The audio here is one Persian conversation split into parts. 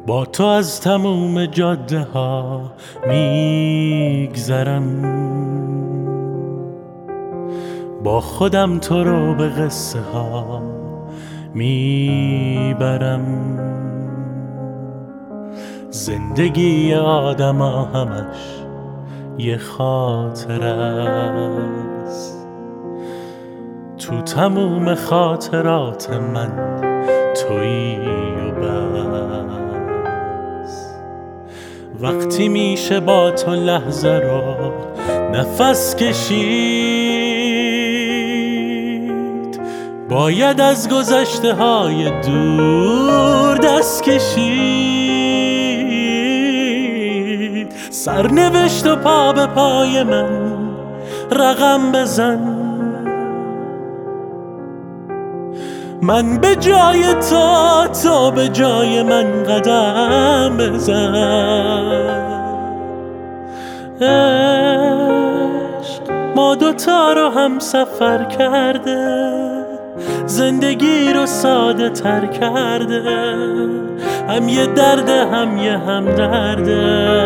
با تو از تموم جاده ها میگذرم، با خودم تو رو به قصه ها میبرم. زندگی آدم ها همش یه خاطر است، تو تموم خاطرات من تویی و بس. وقتی میشه با تو لحظه رو نفس کشید، باید از گذشته های دور دست کشید. سرنوشت و پا به پای من رقم بزن، من به جای تو به جای من قدم بزن. عشق ما دوتا رو هم سفر کرده، زندگی رو ساده تر کرده، هم یه درده هم یه همدرده.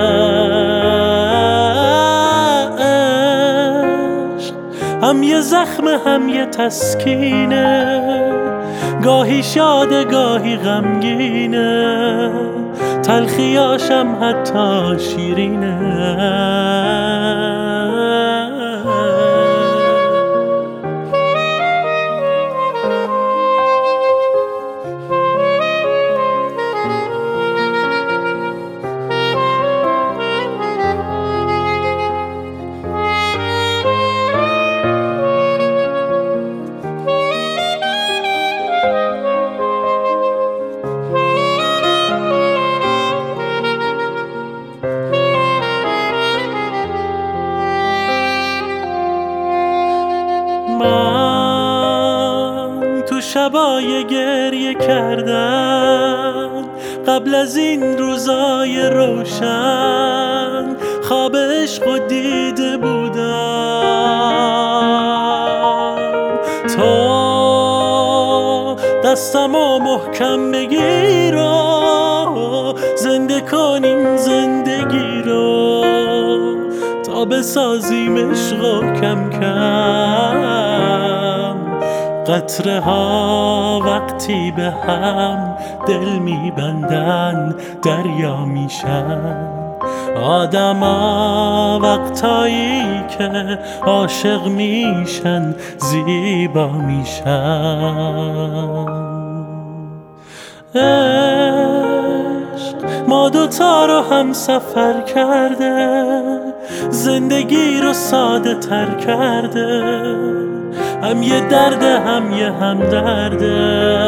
عشق هم یه زخم هم یه تسکینه، گاهی شاده گاهی غمگینه، تلخیاشم حتی شیرینه. من تو شبای گریه کردن، قبل از این روزای روشن، خواب عشق و دیده بودم. تو دستمو محکم بگیر و زنده کن این زندگی رو، تا بسازیم عشق و کم کم قطره ها وقتی به هم دل میبندن دریا میشن. آدما وقتایی که عاشق میشن زیبا میشن. عشق ما دوتا رو هم سفر کرده، زندگی رو ساده تر کرده، هم یه درده هم یه همدرده.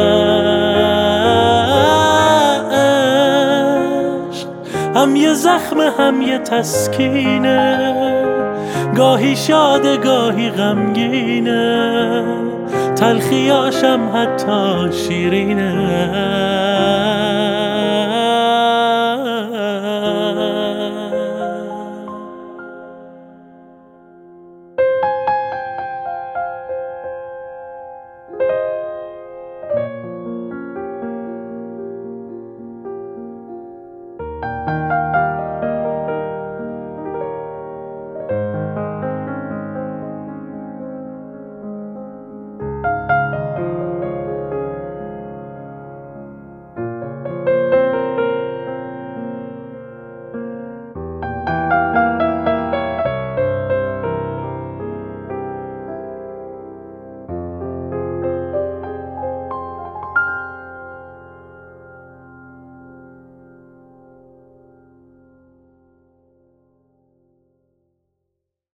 عشق هم یه زخم هم یه تسکینه، گاهی شاده گاهی غمگینه، تلخیاشم حتی شیرینه.